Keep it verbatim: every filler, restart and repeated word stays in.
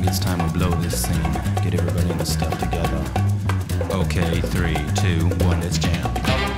think it's time to blow this scene. Get everybody in the stuff together. Okay, three, two, one, let's jam.